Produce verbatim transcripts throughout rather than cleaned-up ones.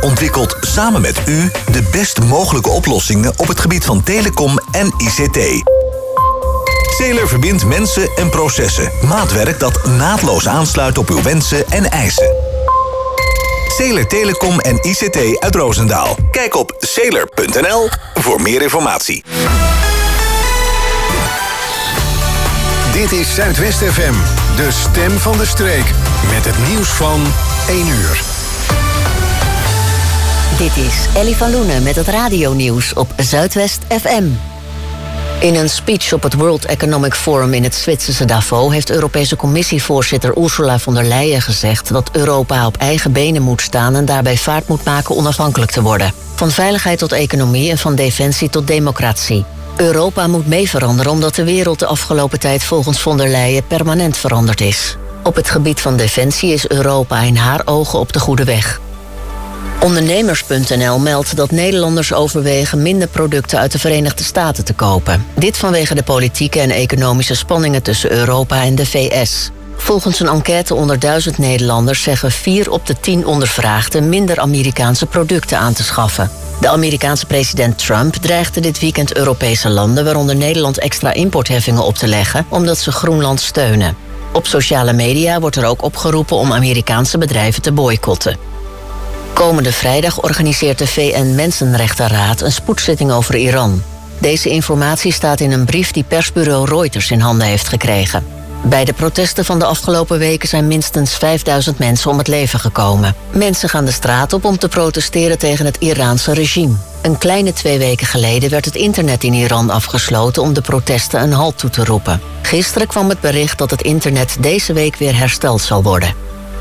ontwikkelt samen met u de best mogelijke oplossingen op het gebied van telecom en I C T. Sailor verbindt mensen en processen. Maatwerk dat naadloos aansluit op uw wensen en eisen. Sailor Telecom en I C T uit Roosendaal. Kijk op sailor punt n l voor meer informatie. Dit is Zuidwest F M, de stem van de streek. Met het nieuws van één uur. Dit is Ellie van Loenen met het radionieuws op Zuidwest F M. In een speech op het World Economic Forum in het Zwitserse Davos heeft Europese Commissievoorzitter Ursula von der Leyen gezegd dat Europa op eigen benen moet staan en daarbij vaart moet maken onafhankelijk te worden. Van veiligheid tot economie en van defensie tot democratie. Europa moet mee veranderen omdat de wereld de afgelopen tijd volgens von der Leyen permanent veranderd is. Op het gebied van defensie is Europa in haar ogen op de goede weg. Ondernemers punt n l meldt dat Nederlanders overwegen minder producten uit de Verenigde Staten te kopen. Dit vanwege de politieke en economische spanningen tussen Europa en de V S. Volgens een enquête onder duizend Nederlanders zeggen vier op de tien ondervraagden minder Amerikaanse producten aan te schaffen. De Amerikaanse president Trump dreigde dit weekend Europese landen, waaronder Nederland, extra importheffingen op te leggen omdat ze Groenland steunen. Op sociale media wordt er ook opgeroepen om Amerikaanse bedrijven te boycotten. Komende vrijdag organiseert de V N-Mensenrechtenraad een spoedzitting over Iran. Deze informatie staat in een brief die persbureau Reuters in handen heeft gekregen. Bij de protesten van de afgelopen weken zijn minstens vijfduizend mensen om het leven gekomen. Mensen gaan de straat op om te protesteren tegen het Iraanse regime. Een kleine twee weken geleden werd het internet in Iran afgesloten om de protesten een halt toe te roepen. Gisteren kwam het bericht dat het internet deze week weer hersteld zal worden.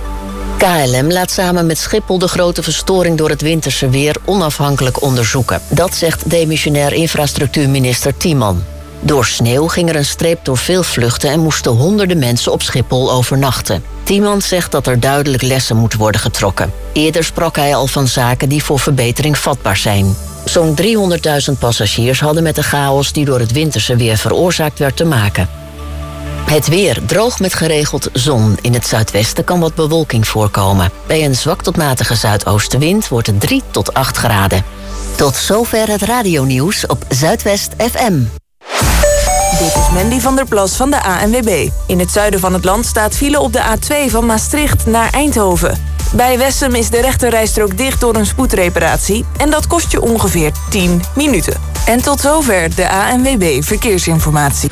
K L M laat samen met Schiphol de grote verstoring door het winterse weer onafhankelijk onderzoeken. Dat zegt demissionair infrastructuurminister Timman. Door sneeuw ging er een streep door veel vluchten en moesten honderden mensen op Schiphol overnachten. Timman zegt dat er duidelijk lessen moeten worden getrokken. Eerder sprak hij al van zaken die voor verbetering vatbaar zijn. Zo'n driehonderdduizend passagiers hadden met de chaos die door het winterse weer veroorzaakt werd te maken. Het weer droog met geregeld zon. In het zuidwesten kan wat bewolking voorkomen. Bij een zwak tot matige zuidoostenwind wordt het drie tot acht graden. Tot zover het radionieuws op Zuidwest F M. Dit is Mandy van der Plas van de A N W B. In het zuiden van het land staat file op de A twee van Maastricht naar Eindhoven. Bij Wessem is de rechterrijstrook dicht door een spoedreparatie en dat kost je ongeveer tien minuten. En tot zover de A N W B Verkeersinformatie.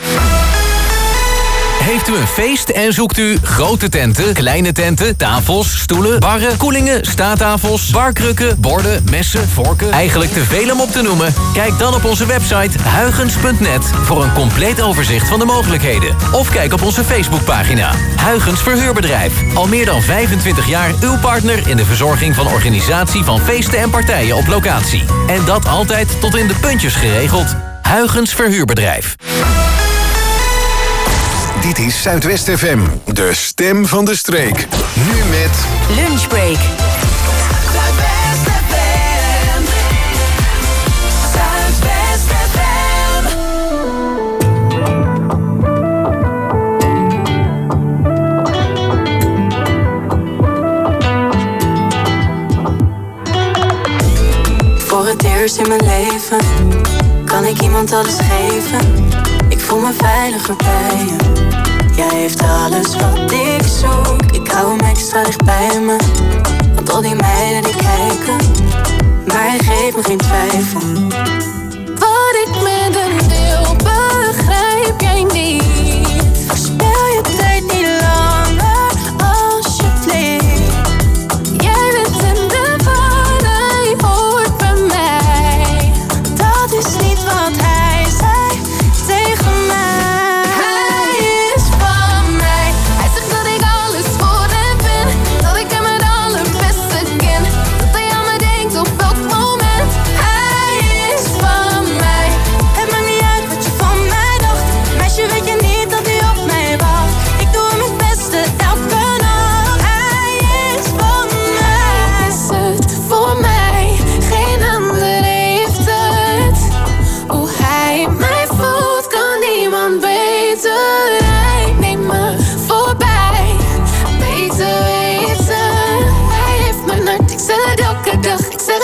Heeft u een feest en zoekt u grote tenten, kleine tenten, tafels, stoelen, barren, koelingen, staattafels, barkrukken, borden, messen, vorken, eigenlijk te veel om op te noemen? Kijk dan op onze website huygens punt net voor een compleet overzicht van de mogelijkheden. Of kijk op onze Facebookpagina. Huygens Verhuurbedrijf. Al meer dan vijfentwintig jaar uw partner in de verzorging van organisatie van feesten en partijen op locatie. En dat altijd tot in de puntjes geregeld. Huygens Verhuurbedrijf. Dit is Zuidwest F M, de stem van de streek. Nu met Lunchbreak. Zuidwest F M. Zuidwest F M. Voor het eerst in mijn leven kan ik iemand alles geven. Ik voel me veiliger bij je. Jij heeft alles wat ik zoek. Ik hou hem extra dicht bij me. Want al die meiden die kijken, maar hij geeft me geen twijfel. Wat ik met hem deel, begrijp jij niet. Verspel je tijd niet langer, alsjeblieft. Jij bent in de war, hij hoort bij mij. Dat is niet wat hij zei tegen mij. Hij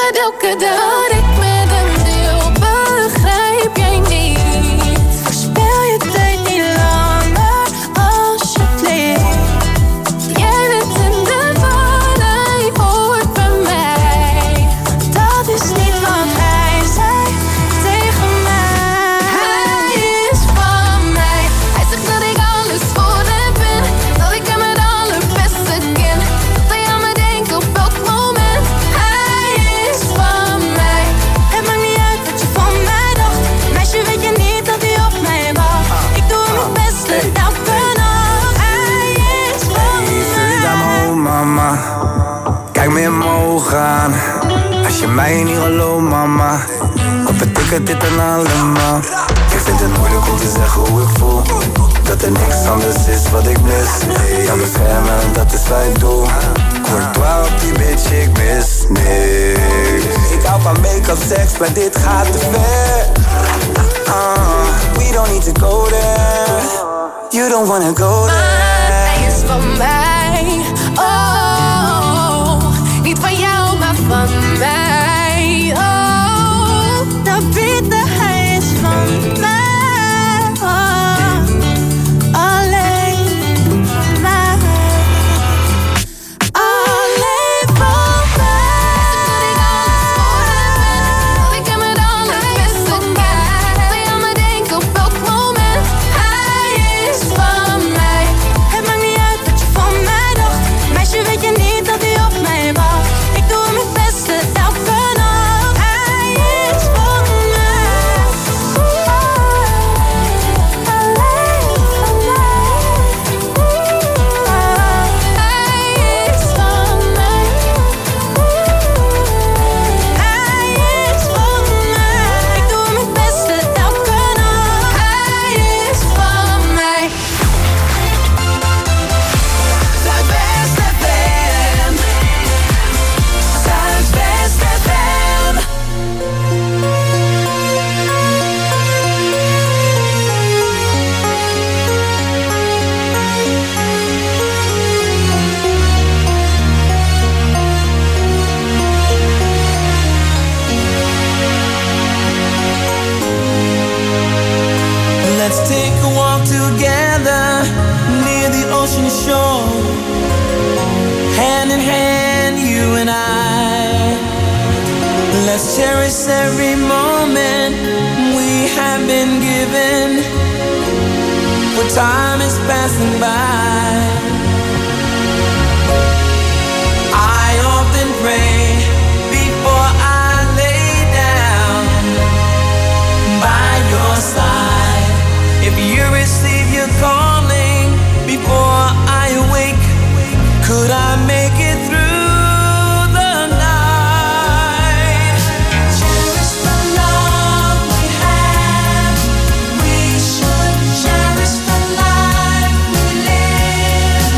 dat elke dag ik met hem deel, begrijp jij niet? Verspel je tijd niet langer, alsjeblieft. Jij bent in de war, hij hoort bij mij. Dat is niet wat hij zei tegen mij. Hij is van mij. Hij zegt dat ik alles voor hem ben, dat ik hem het allerbeste ken, dat hij aan me denkt op elk moment. Hij is van mij. Het maakt niet uit wat je van mij dacht, meisje, weet je niet dat hij op mij wacht. Ik doe mijn beste elke nacht. Hij is van mij. Vul je daar maar om, mama. Kijk me in mijn ogen aan. Als je mij niet gelooft, mama, wat betekent dit dan allemaal? Ik vind het moeilijk om te zeggen hoe ik voel, dat er niks anders is wat ik mis. Ik kan beschermen, dat is wat ik doe. Courtois op die bitch, ik mis niks. Ik hou van make-up, seks, maar dit gaat te ver. uh, We don't need to go there. You don't wanna go there. Maar hij is van mij. Oh, niet van jou, maar van mij. Oh, dat bieden, hij is van mij. Oh, alleen mij. Alleen van mij. Dat ik hem het allerbeste ken, dat hij aan me denkt op elk moment. Hij is van mij. Het maakt niet uit wat je van mij dacht, meisje, weet je niet dat hij op mij wacht. Ik doe mijn beste elke nacht. Hij is van mij. Alleen van mij. Hij is van mij. Hij is van mij. Ik doe mijn beste elke nacht. Hij is van mij. Zuidwest F M. Zuidwest F M. Let's take a walk together near the ocean shore. Hand in hand, you and I. Let's cherish every moment we have been given, for time is passing by. I often pray before I lay down by your side. If you receive your calling before I awake, could I make it through the night? Cherish the love we have. We should cherish the life we live.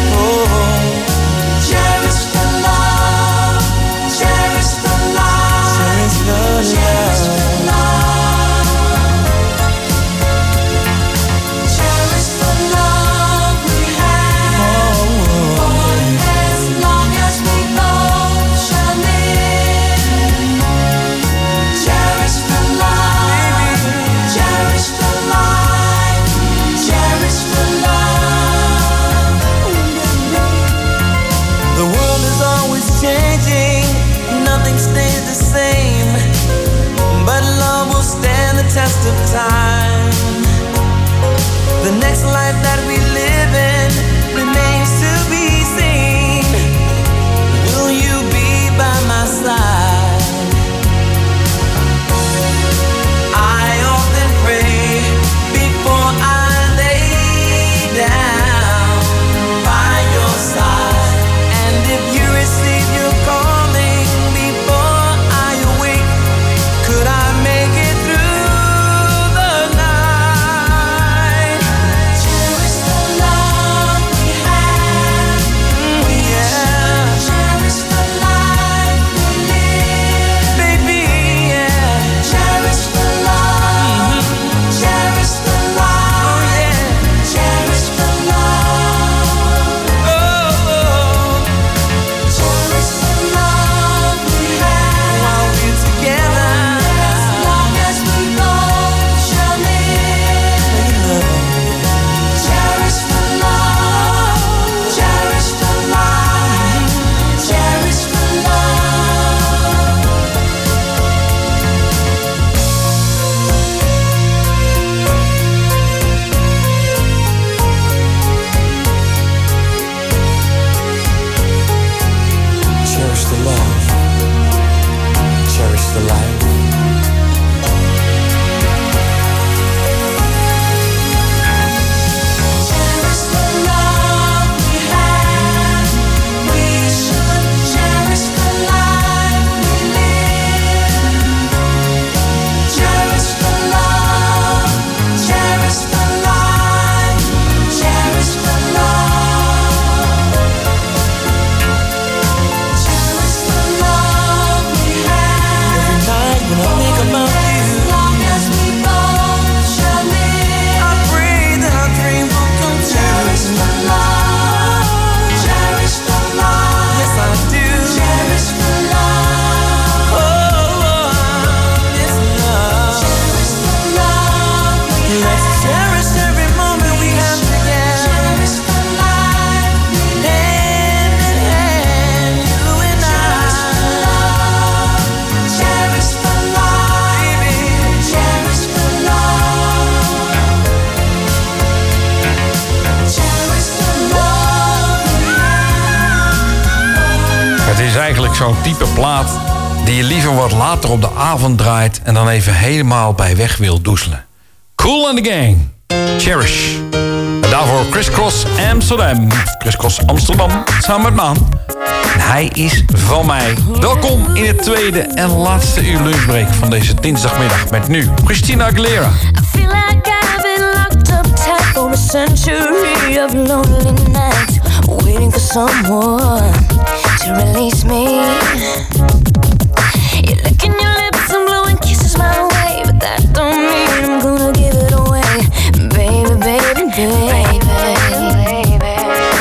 zo'n type plaat die je liever wat later op de avond draait en dan even helemaal bij weg wil doezelen. Cool and the Gang, Cherish. En daarvoor Chris Cross Amsterdam. Chris Cross Amsterdam, samen met Maan. En hij is van mij. Welkom in het tweede en laatste uur lunchbreak van deze dinsdagmiddag. Met nu Christina Aguilera. I feel like I've been locked up tight for a century of lonely nights, waiting for someone to release me. You're licking your lips and blowing kisses my way, but that don't mean I'm gonna give it away, baby, baby, baby, baby.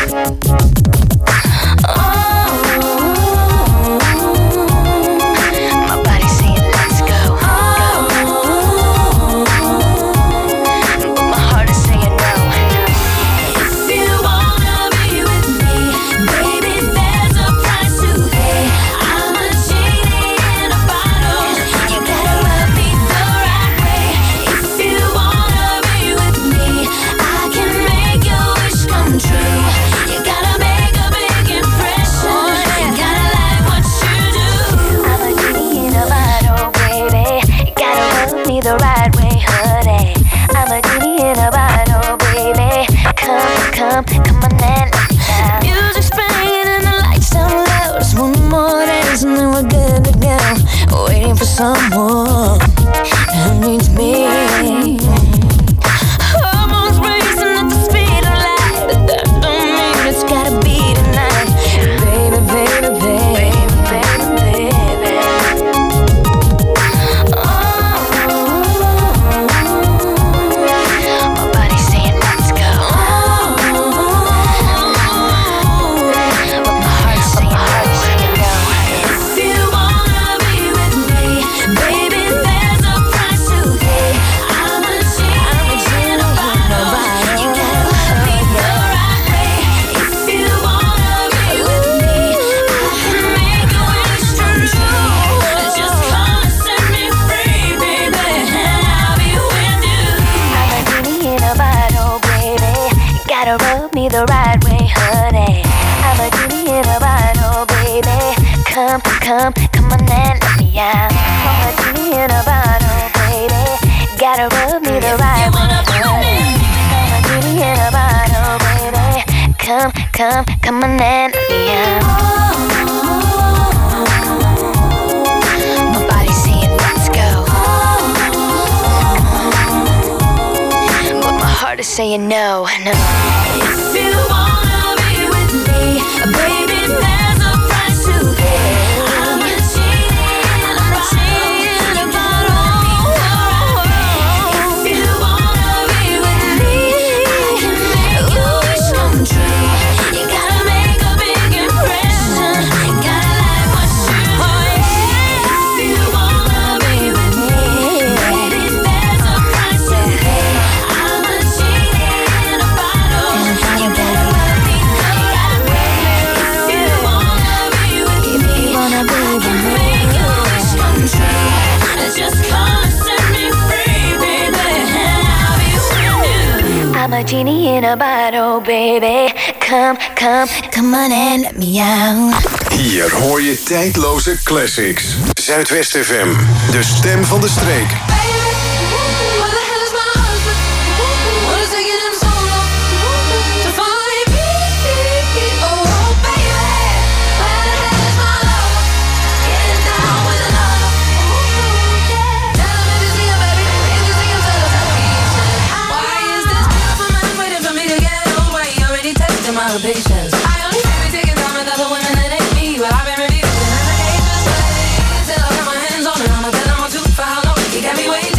Oh, my body's saying let's go, go. But my heart is saying no. If you wanna be with me, baby, there's a price to pay. I'm a genie in a bottle. You gotta love me the right way. If you wanna be with me, I can make your wish come true. You gotta make a big impression. You gotta like what you do. I'm a genie in a bottle, baby. You gotta love me the right way, honey. I'm a genie in a bottle, baby. Come, come, come on and let me down. Music's playing and the lights down low. Just one more dance and then we're good to go. Waiting for someone who needs me. Hormones racing at the speed of light, but that don't mean it's gotta be tonight. Baby, baby, baby, baby, baby. Oh, my body's saying let's go. But my heart's saying no. If you wanna be with me, baby, there's a price to pay. I'm a genie in a bottle. You gotta love me the right way. If you wanna be with me, I can make your wish come true. Just come and set me free, baby, and I'll be with you. I'm a genie in a bottle, baby. You gotta rub me the right way, honey. I'm a genie in a bottle, baby. Come, come, come on and let me out. I'm a genie in a bottle, baby. Gotta rub me the right way, honey. I'm a genie in a bottle, baby. Come, come, come on and let me out. My body's saying let's go, but my heart is saying no, no. If you wanna be with me, baby, there's a price to pay. I'm a genie in a bottle. If you wanna be with me, I can make your wish come true. You gotta make a big impression. You gotta like what you do. If you wanna be with me, baby, there's a price to pay. I'm a genie in a bottle. You gotta love me the right way. If you wanna be with me, I can make your wish come true. Just come and set me free, baby, and I'll be with you. I'm a genie in a bottle, baby. Come, come, come on and let me out. Hier hoor je tijdloze classics. Zuidwest F M, de stem van de streek. What the hell is my husband? What is taking him so long to find me? Oh, baby, where the hell is my love? Getting down with another. Tell him if you see him, baby, if you see him, tell him that he said, why is this beautiful man waiting for me to get home? Why he already tested my patience? I only say we taking time with other women that ain't me, but I've been refusing as a cageless slave. Till I got my hands on it, I'ma tell him I'm too for how long. He got me waiting.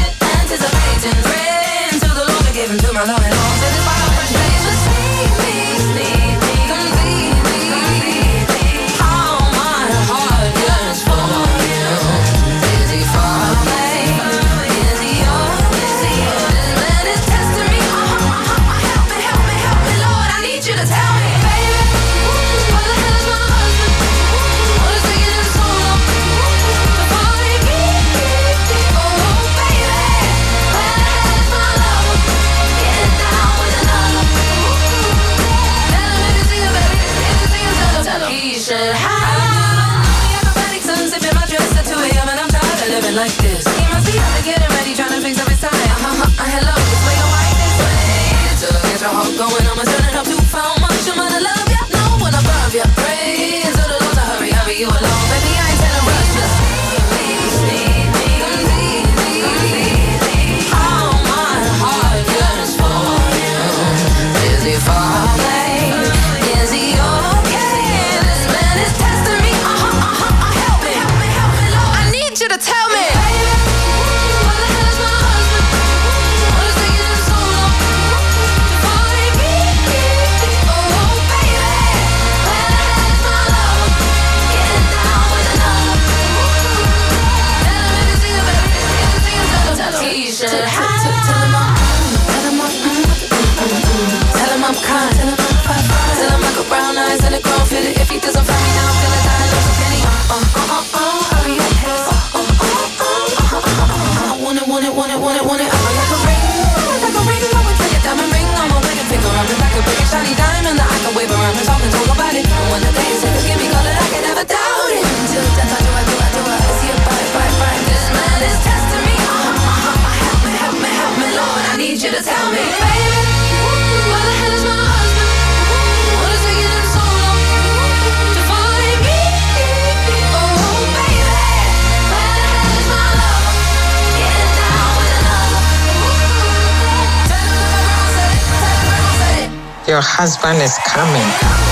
like this. He must be out to get it ready, trying to fix up his tie. Uh-huh, uh, hello, this way or white this way. To get your heart going, I'ma turn it up to how much I'm gonna love ya. No one above ya. Pray to the Lord to hurry, hurry you along. Baby, I ain't telling rush, just see me, see me, see me, see me. All my heart yearns for you. Is he far away? Is he okay? This man is testing me. Uh-huh, uh-huh, uh, help me, help me, help me, Lord. I need you to tell me. Baby, what the hell is my husband? What is taking him so long to find me? Oh, baby, where the hell is my love? Getting down with another. Tell him if you see him, baby, if you see him, tell him, tell him. He should have. Tell him I'm, tell him I'm, tell him I'm kind. Tell him I'm fine, fine. Tell him I got brown eyes and a grown fitted. If he doesn't find me now, I'm gonna die. Lose a penny. Uh, uh, uh, uh, hurry up, hurry up. Uh, uh, uh, uh, uh, uh, I want it, want it, want it, want it, want it. I'm like a ring, like a ring. I would take a diamond ring on my wedding finger. I'm like a big shiny diamond that I can wave around and talk and talk about it. And when the day is here, give me color, I can never doubt it. Till death, I do, I do, I do, I see it, bye, bye, bye. This man is testing me. Uh, uh, uh, uh, help me, help me, help me, Lord. I need you to tell me, baby, where the hell is my husband? What is taking him so long to find me? Oh, baby, where the hell is my love? Getting down with another. Tell him that my grandma said it. Tell him grandma said it. Your husband is coming.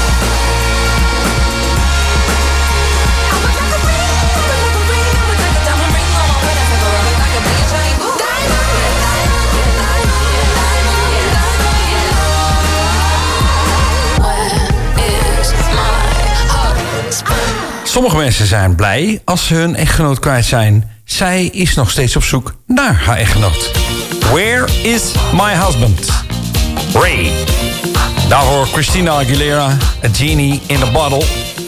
Sommige mensen zijn blij als ze hun echtgenoot kwijt zijn. Zij is nog steeds op zoek naar haar echtgenoot. Where is my husband? Ray. Daarvoor Christina Aguilera, A Genie in a Bottle.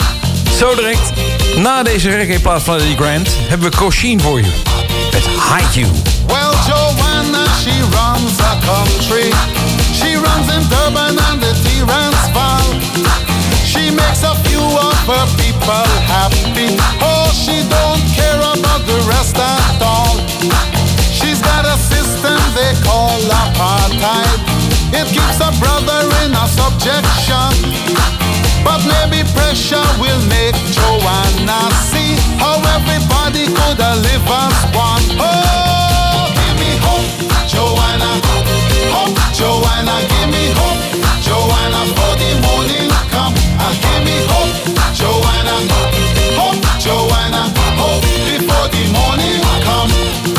Zo direct, na deze reggae-plaat van Eddie Grant, hebben we Kosheen voor je. Met Hide You. Well, Joanna, she runs a country. She runs in Durban and the Transvaal. She makes a few of her people happy. Oh, she don't care about the rest at all. She's got a system they call apartheid. It keeps a brother in a subjection. But maybe pressure will make Joanna see how everybody could live as one. Oh, give me hope, Joanna. Hope, Joanna, give me hope. Joanna, for the morning come. And give me hope, Joanna. Hope, Joanna. Hope before the morning come.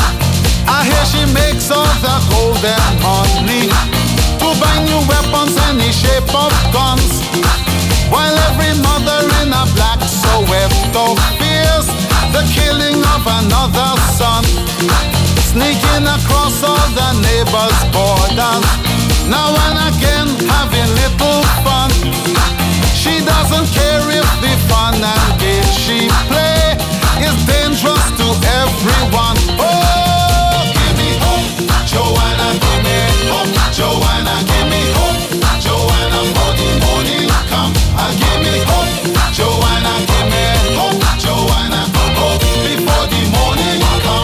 I hear she makes all the golden money to buy new weapons any shape of guns. While every mother in a black Soweto fears the killing of another son, sneaking across all the neighbors' borders, now and again having little fun. She doesn't care if the fun and games she play is dangerous to everyone. Oh, give me hope, Joanna, give me hope, Joanna, give me hope, Joanna, for the morning come. And give me hope, Joanna, give me hope, Joanna, hope before the morning come.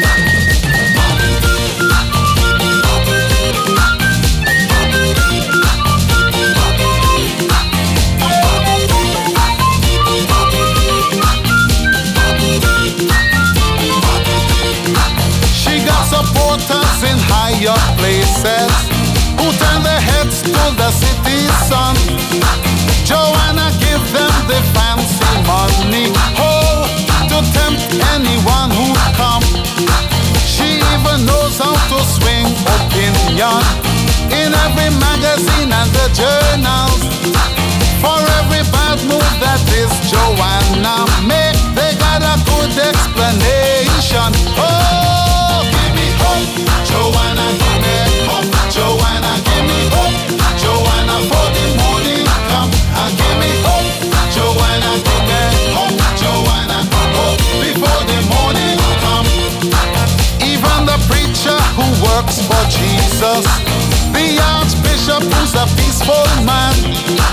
She got supporters in higher places who turn their heads to the city's sun. Joanna give them the fancy money, oh, to tempt anyone who come. She even knows how to swing opinion in every magazine and the journals. For every bad move that this Joanna make, they got a good explanation. Oh, give me hope, Joanna, give me hope, Joanna, give me hope, Joanna, for the morning come. And give me hope, Joanna, give me hope, Joanna, hope before the morning come. Even the preacher who works for Jesus, the archbishop who's a peaceful man,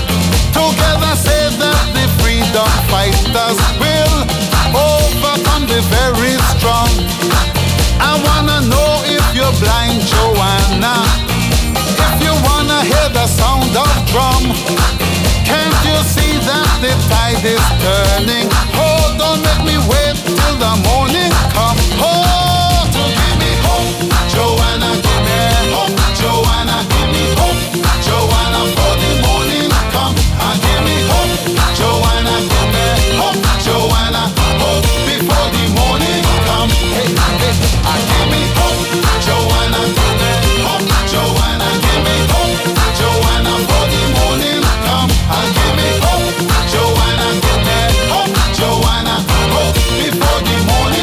together say that the freedom fighters will overcome the body very strong. I wanna know if you're blind, Joanna. If you wanna hear the sound of drum, can't you see that the tide is turning? Oh, don't make me wait till the morning come. Oh, to give me hope, Joanna, give me hope, Joanna, give me hope, Joanna, for the morning come. Ah, give me hope, Joanna, give me hope, Joanna, hope before the morning come. Hey, hey, ah, give me hope, Joanna, give me hope, Joanna, give me hope, Joanna, for the morning come. Ah, give me hope, Joanna, give me hope, Joanna, hope before the morning.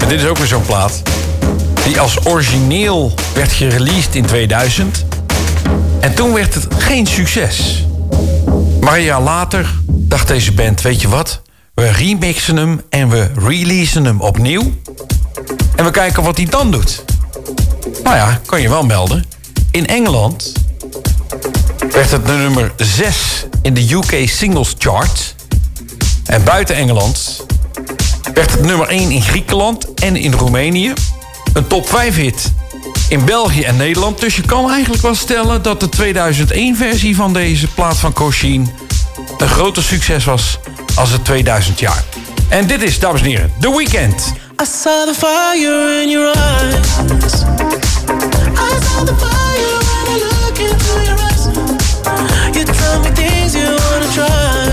En dit is ook weer zo'n plaat die als origineel werd gereleased in tweeduizend. En toen werd het geen succes. Maar een jaar later dacht deze band, weet je wat? We remixen hem en we releasen hem opnieuw. En we kijken wat hij dan doet. Nou ja, kan je wel melden. In Engeland werd het nummer zes in de U K Singles Chart. En buiten Engeland werd het nummer één in Griekenland en in Roemenië. Een top vijf hit in België en Nederland. Dus je kan eigenlijk wel stellen dat de tweeduizend één versie van deze plaat van Kosheen een groter succes was als het tweeduizend jaar. En dit is, dames en heren, The Weeknd. I saw the fire in your eyes. I saw the fire when I look into your eyes. You tell me things you wanna try.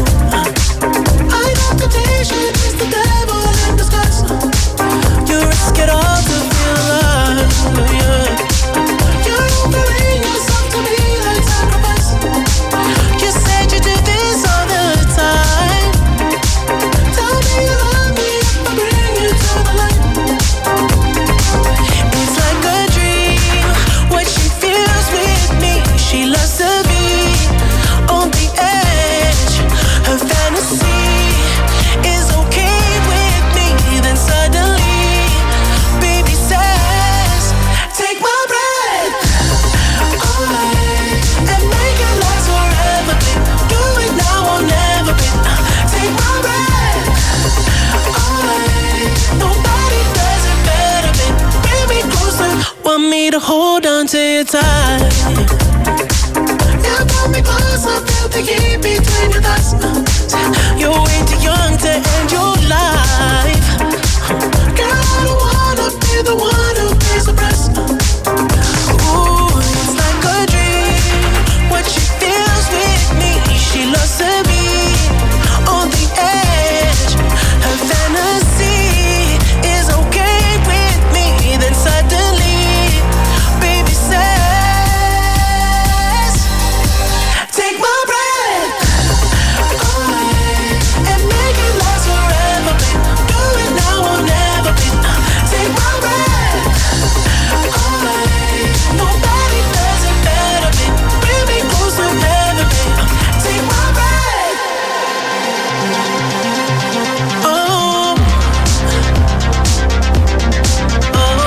I know temptation is the devil in disguise. You risk it all to feel alive. Yeah. You're offering yourself to me like sacrifice. You said you do this all the time. Tell me you love me if I bring you to the light. It's like a dream, what she feels with me. She loves to be on the edge. Her fantasy is okay with me. Then suddenly, baby says, take my breath away and make it last forever, babe. Do it now or never, babe. Take my breath away. Nobody does it better, babe. Bring me closer. Want me to hold on to you tight. You pull me closer, feel the heat between your thighs. You're way too young to end your life. Girl, I don't wanna be the one who pays the price. Ooh, it's like a dream, what she feels with me. She loves to be on the edge. Her fantasy is okay with me. Then suddenly, baby says, take my breath away and make it last forever, babe. Do it now or never, babe. Take my breath away. Nobody does it better, babe. Bring me closer, never, babe. Take my breath. Oh, oh.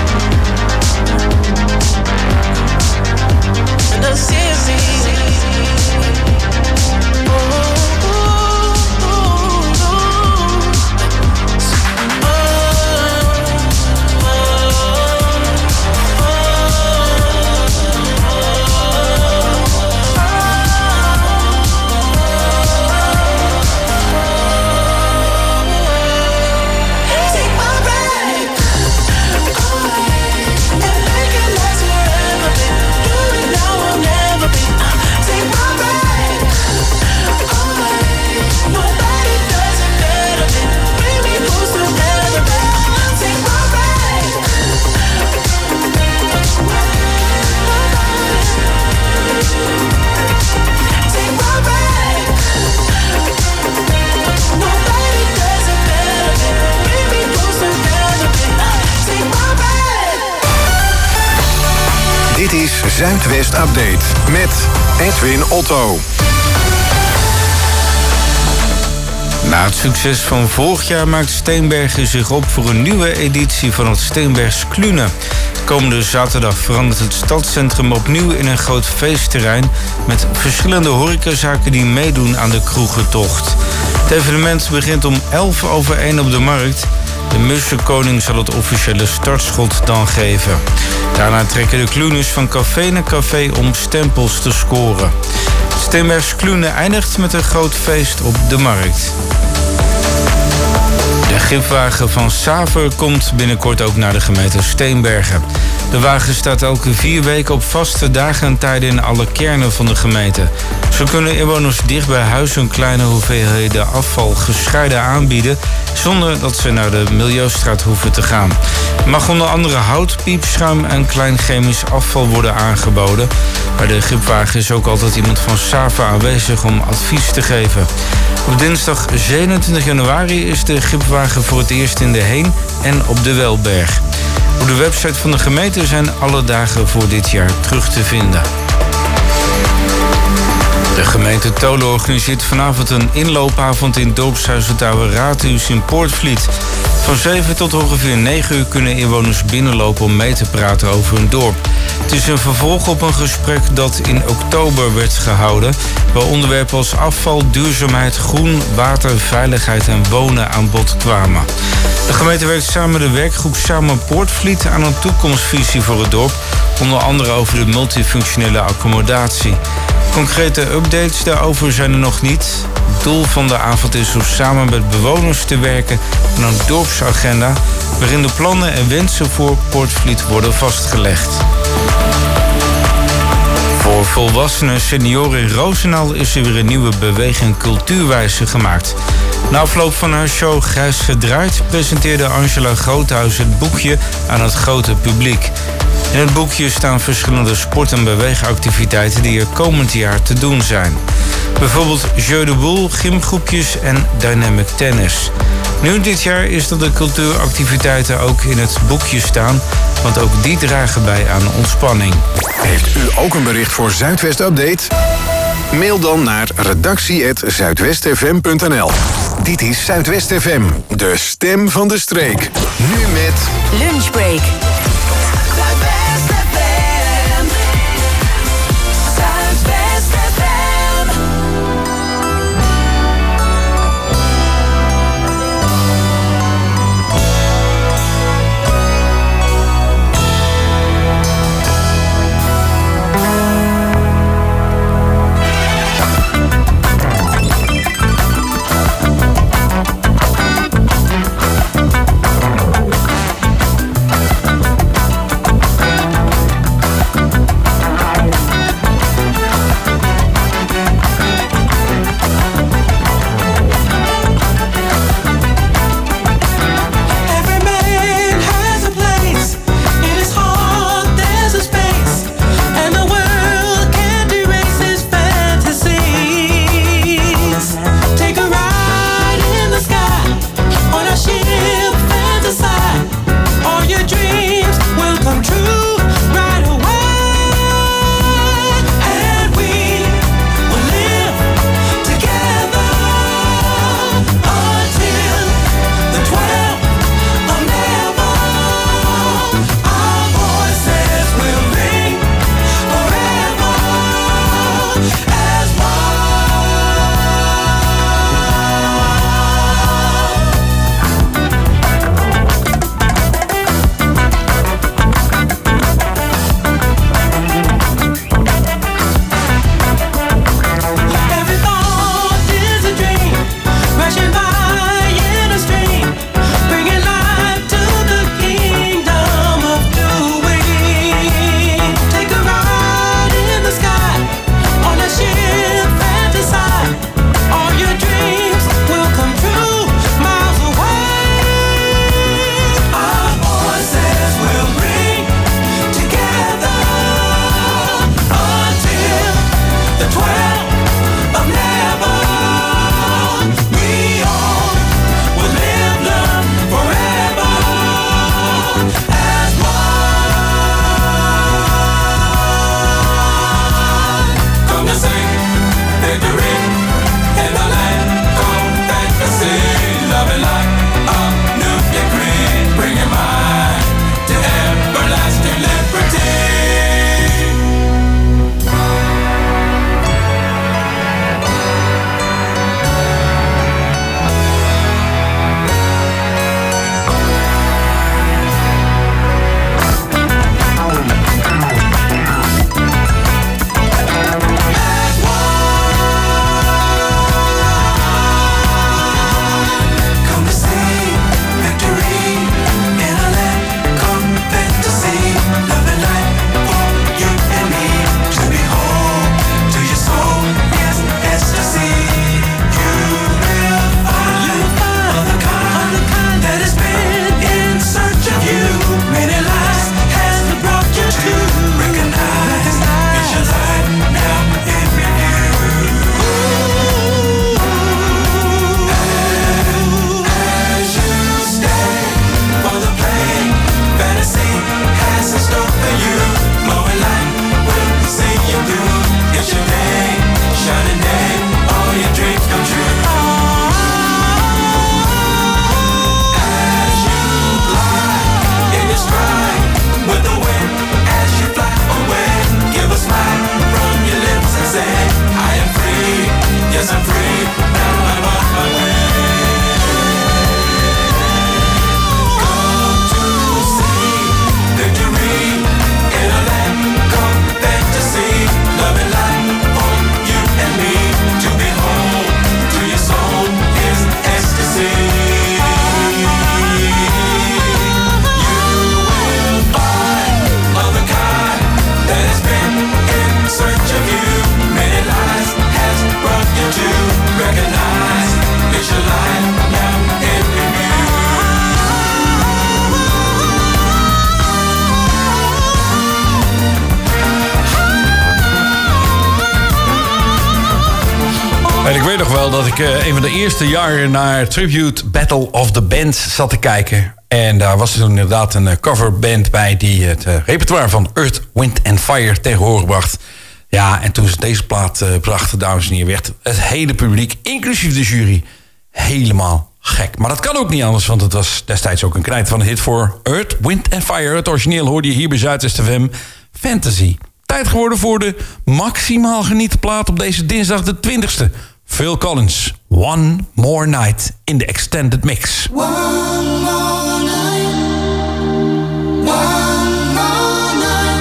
And I see it. Take my breath away and make it last forever, babe. Do it now or never, babe. Take my breath away. Nobody does it better, babe. Bring me closer, never, babe. Take my breath Take my breath. Nobody does it better, babe. Bring me closer, never, babe. Take my breath. Dit is Zuidwest Update met Edwin Otto. Na het succes van vorig jaar maakt Steenbergen zich op voor een nieuwe editie van het Steenbergs Klune. Komende zaterdag verandert het stadscentrum opnieuw in een groot feestterrein met verschillende horecazaken die meedoen aan de kroegentocht. Het evenement begint om elf over één op de markt. De Mussenkoning zal het officiële startschot dan geven. Daarna trekken de Klunes van café naar café om stempels te scoren. Steenbergs Klune eindigt met een groot feest op de markt. De gifwagen van Saver komt binnenkort ook naar de gemeente Steenbergen. De wagen staat elke vier weken op vaste dagen en tijden in alle kernen van de gemeente. Zo kunnen inwoners dicht bij huis hun kleine hoeveelheden afval gescheiden aanbieden, zonder dat ze naar de Milieustraat hoeven te gaan. Er mag onder andere hout, piepschuim en klein chemisch afval worden aangeboden. Bij de Gipwagen is ook altijd iemand van Sava aanwezig om advies te geven. Op dinsdag zevenentwintig januari is de Gipwagen voor het eerst in de Heen en op de Welberg. Op de website van de gemeente zijn alle dagen voor dit jaar terug te vinden. De gemeente Tolen organiseert vanavond een inloopavond in dorpshuis het Oude Raadhuis in Poortvliet. Van zeven tot ongeveer negen uur kunnen inwoners binnenlopen om mee te praten over hun dorp. Het is een vervolg op een gesprek dat in oktober werd gehouden, waar onderwerpen als afval, duurzaamheid, groen, water, veiligheid en wonen aan bod kwamen. De gemeente werkt samen met de werkgroep Samen Poortvliet aan een toekomstvisie voor het dorp, onder andere over de multifunctionele accommodatie. Concrete updates daarover zijn er nog niet. Het doel van de avond is om samen met bewoners te werken aan een dorpsagenda, waarin de plannen en wensen voor Poortvliet worden vastgelegd. Voor volwassenen senioren in Roosendaal is er weer een nieuwe beweging cultuurwijze gemaakt. Na afloop van haar show Grijs Gedraaid presenteerde Angela Groothuis het boekje aan het grote publiek. In het boekje staan verschillende sport- en beweegactiviteiten die er komend jaar te doen zijn. Bijvoorbeeld Jeu de Boule, gymgroepjes en dynamic tennis. Nu dit jaar is dat de cultuuractiviteiten ook in het boekje staan, want ook die dragen bij aan ontspanning. Heeft u ook een bericht voor Zuidwest Update? Mail dan naar redactie apenstaartje zuidwestfm punt n l. Dit is Zuidwest F M, de stem van de streek. Nu met Lunchbreak. nog wel dat ik uh, een van de eerste jaren naar Tribute Battle of the Bands zat te kijken. En daar was er toen inderdaad een uh, coverband bij die het uh, repertoire van Earth, Wind and Fire tegen horen bracht. Ja, en toen ze deze plaat uh, brachten, dames en heren, werd het hele publiek, inclusief de jury, helemaal gek. Maar dat kan ook niet anders, want het was destijds ook een knijt van een hit voor Earth, Wind and Fire. Het origineel hoorde je hier bij Zuidwest F M. Fantasy. Tijd geworden voor de maximaal genieten plaat op deze dinsdag de twintigste. Phil Collins, One More Night in de Extended Mix. One more night, one more night,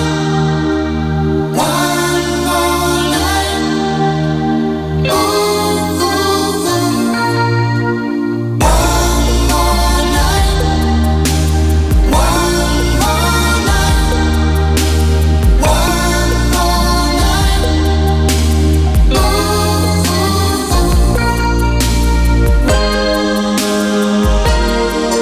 one more night. Ooh, ooh, ooh. One more night, one more night, one more night. Ooh, ooh, ooh.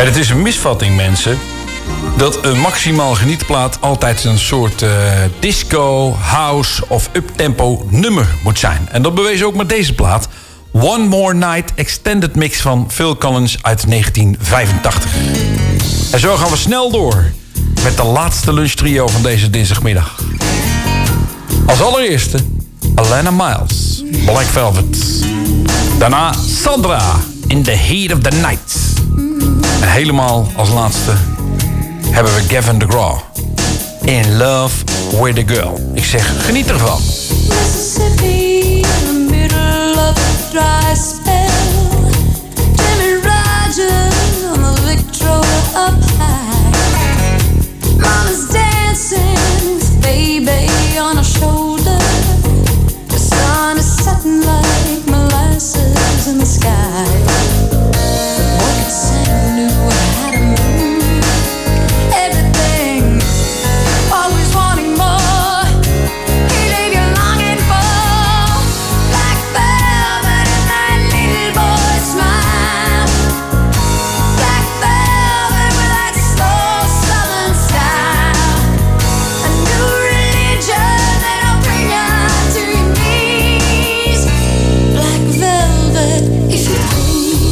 En het is een misvatting, mensen, dat een maximaal genietplaat altijd een soort uh, disco, house of uptempo nummer moet zijn. En dat bewees ook met deze plaat. One More Night Extended Mix van Phil Collins uit negentien vijfentachtig. En zo gaan we snel door met de laatste lunchtrio van deze dinsdagmiddag. Als allereerste Alana Miles, Black Velvet. Daarna Sandra, In the Heat of the Night. En helemaal als laatste hebben we Gavin DeGraw, In Love with a Girl. Ik zeg, geniet ervan. Mississippi, in the middle of a dry spell. Jimmy Rogers on the Victrola up high. Mama's dancing with baby on her shoulder. The sun is setting like molasses in the sky. What could Santa knew how to move everything, always wanting more. He leave you longing for black velvet and that little boy smile. Black velvet with that slow southern style. A new religion that'll bring you to your knees. Black velvet, if you please.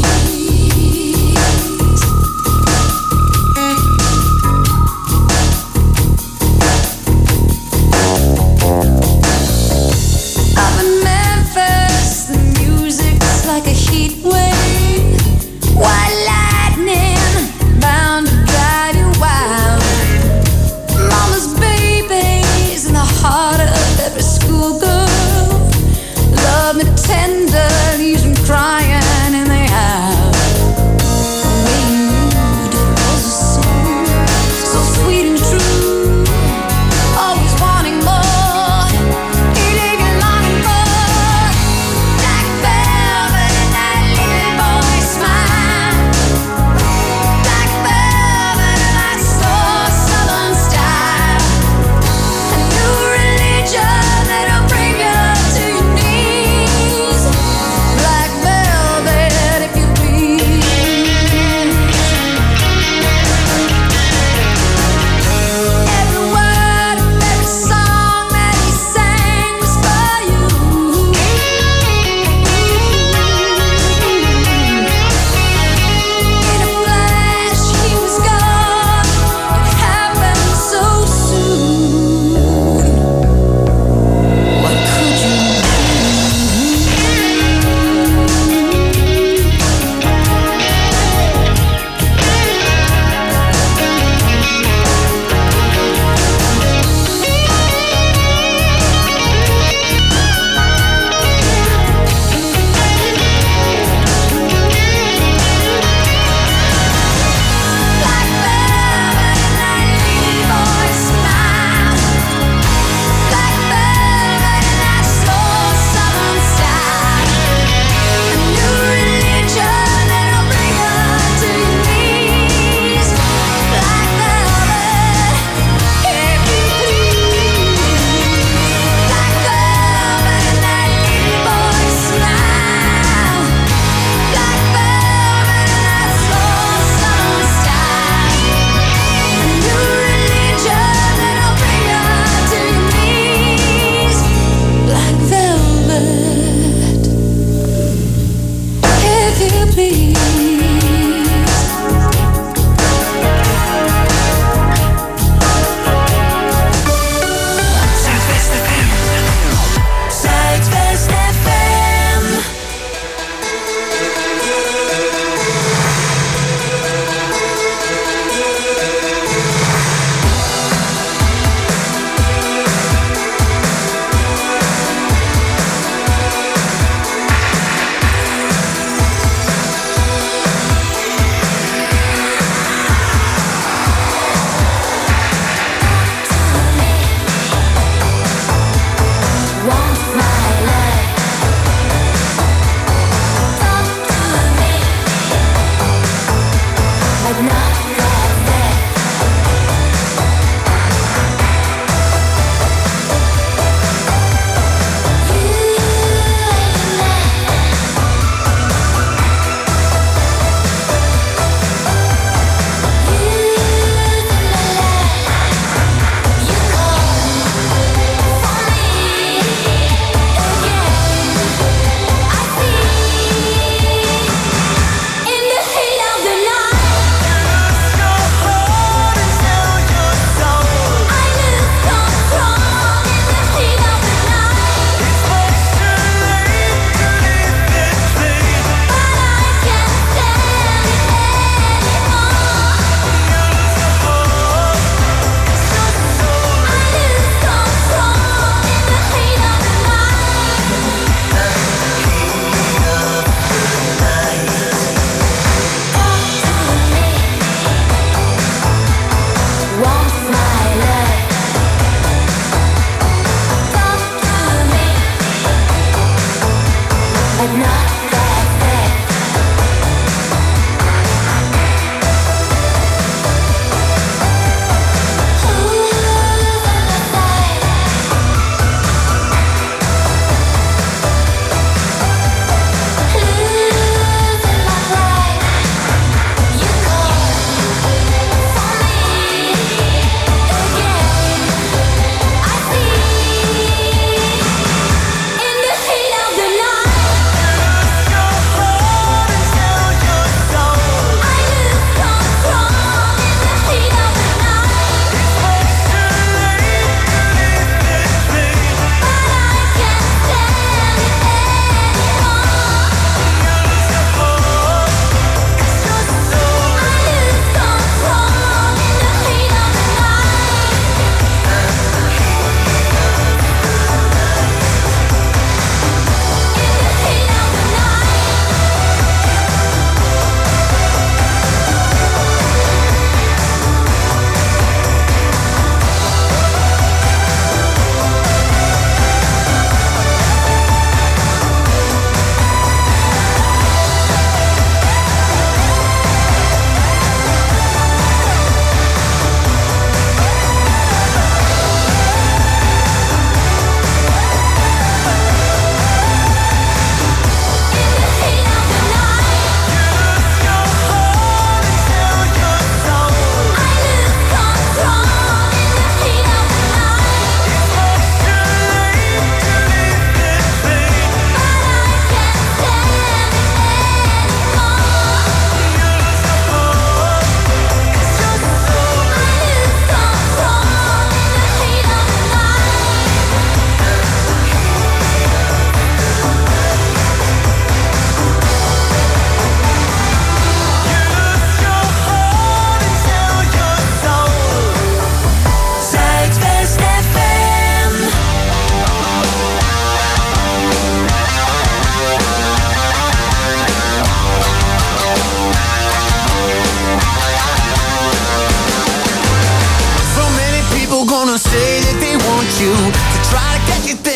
Up in Memphis, the music's like a heat wave. White lightning, bound to drive you wild. Mama's babies in the heart of every schoolgirl. Love me tender, leaves them crying in the house. The way you did was a song, so sweet and true. Always wanting more. He leave you longing for black velvet and that little boy smile. Black velvet and that slow southern style. A new religion that'll bring you to your knees. Black velvet, if you please. Every word of every song that he sang was for you. In a flash, he was gone. It happened so soon. What could you Black velvet and that little boy smile. Black velvet and that slow southern style. A new religion that'll bring you to your knees. Black velvet, if you please. Black velvet and that little boy smile. Black velvet and that slow southern style. A new religion that'll bring you to your knees. Black velvet, if you please. Zuidwest F M. Zuidwest F M.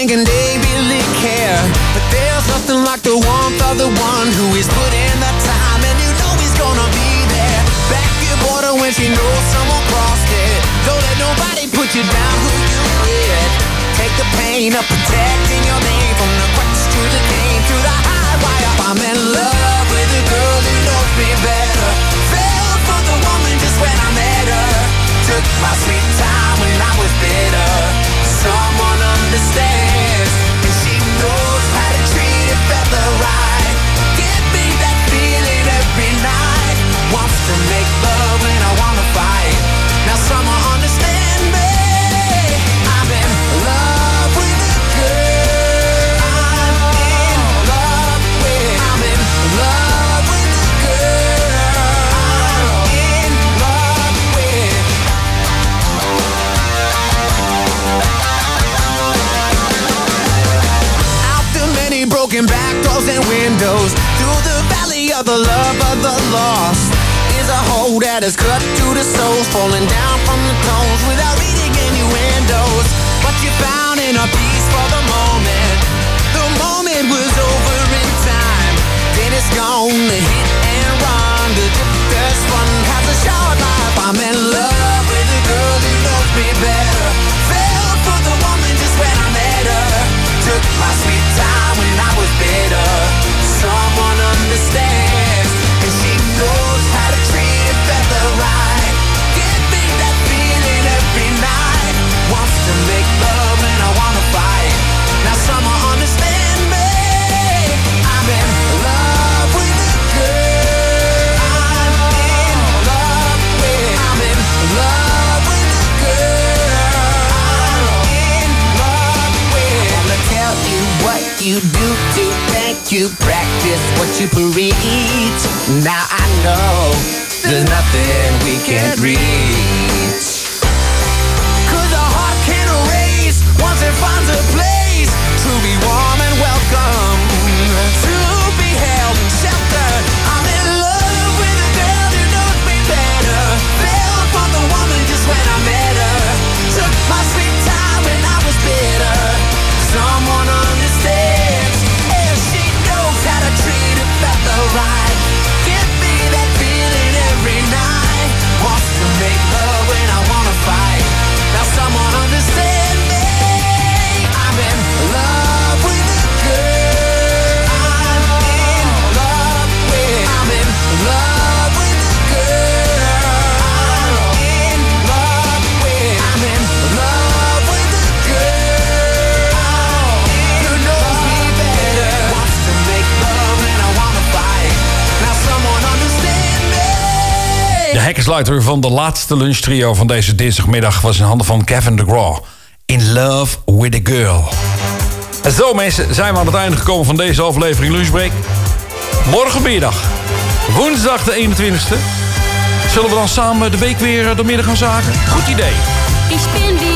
thinking they really care, but there's nothing like the warmth of the one who is put in the time, and you know he's gonna be there. Back your border when she knows someone crossed it. Don't let nobody put you down who you with. Take the pain of protecting your name, from the cracks to the game, to the high wire. I'm in love with a girl who knows me better. Fell for the woman just when I met her. Took my sweet time when I was bitter. Someone understands, and she knows how to treat a fella right. Give me that feeling every night. Wants to make love when I wanna fight. Now someone understand me. I'm in love with a girl. I'm in love with. I'm in love with a girl. I'm in love with. Out the many broken back doors and windows, through the valley of the love of the lost, is a hole that is cut to the soul, falling down from the tones without reading innuendos. What you found in a piece for the moment, the moment was over in time. Then it's gone, the hit and run, the drifter's fun has a short life. I'm in love with a girl who knows me better. Fell for the woman just when I met her. Took my sweet time when I was bitter. Someone understands, and she knows how to treat a fella right. Give me that feeling every night. Wants to make love when I wanna fight. Now someone understand me. I'm in love with a girl. I'm in love with. I'm in love with a girl. I'm in love with. I wanna tell you what you do to think you practice what you preach. Now I know there's nothing we can't reach. Cause a heart can't erase once it finds a place to be warm and welcome, to be held and sheltered. I'm in love with a girl who knows me better. Fell for the woman just when I met her. Took my sweet time when I was bitter. Someone understands, and she knows how to treat a fella right. Give me that feeling every night. Wants to make love when I wanna fight. Now someone understand me. I'm in love with a girl. I'm in love with. I'm in love with a girl. I'm in love with. I'm in love with a girl who knows me better. Wants to make love when I wanna fight. Now someone understand me. De hekkensluiter van de laatste lunchtrio van deze dinsdagmiddag was in handen van Gavin DeGraw. In Love with a Girl. En zo mensen, zijn we aan het einde gekomen van deze aflevering Lunchbreak. Morgenmiddag, woensdag de eenentwintigste. Zullen we dan samen de week weer door midden gaan zagen? Goed idee. Ich bin wie